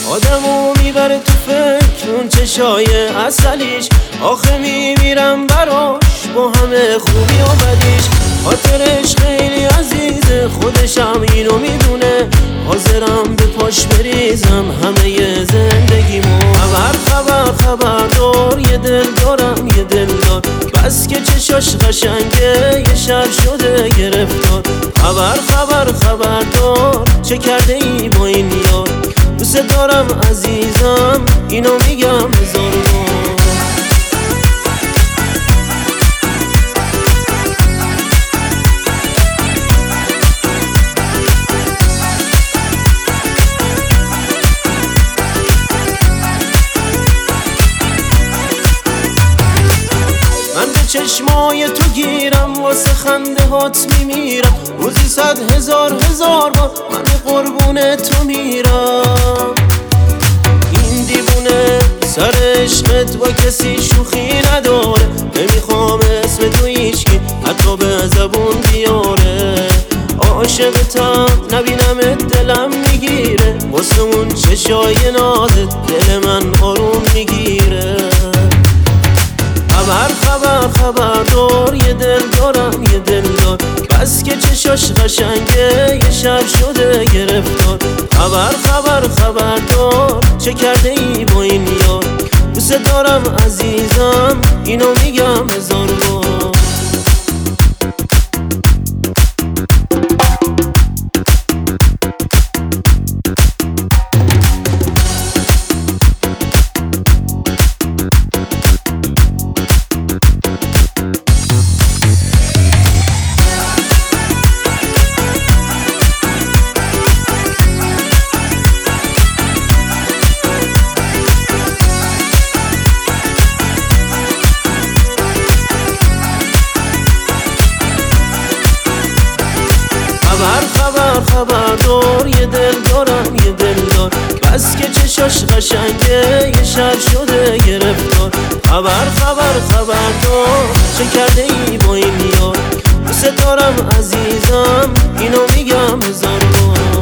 آدمو میبره تو فکر اون چشای اصلیش، آخه میمیرم براش با همه خوبی و بدیش. خاطرش خیلی عزیزه، خودشم اینو میدونه، حاضرم به پاش بریزم همه زندگیمو. خبردار یه دل دارم، یه دل دار، بس که چشاش قشنگه یه شب شده گرفتار. خبردار چه کرده ای با این یار، دوست دارم عزیزم اینو میگم هزار بار. من به چشمای تو گیرم، واسه خنده هات میمیرم، روزی 100,000 بار من قربون تو میرم. این دیوونه سر عشقت با کسی شوخی نداره، نمیخوام اسم تو هیچکی حتی به زبون بیاره. عاشقتم نبینمت دلم میگیره، واسه اون چشای نازت دل من آروم میگیره. خبردار یه دل دارم، یه دل دار، بس که چشاش قشنگه یه شب شده گرفتار. خبردار چه کرده ای با این یار، دوست دارم عزیزم اینو میگم هزار بار. خبردار یه دل دارم، یه دل دار، بس که چشاش قشنگه یه شب شده گرفتار. خبردار چه کرده ای با این یار، دوست دارم عزیزم اینو میگم هزار بار.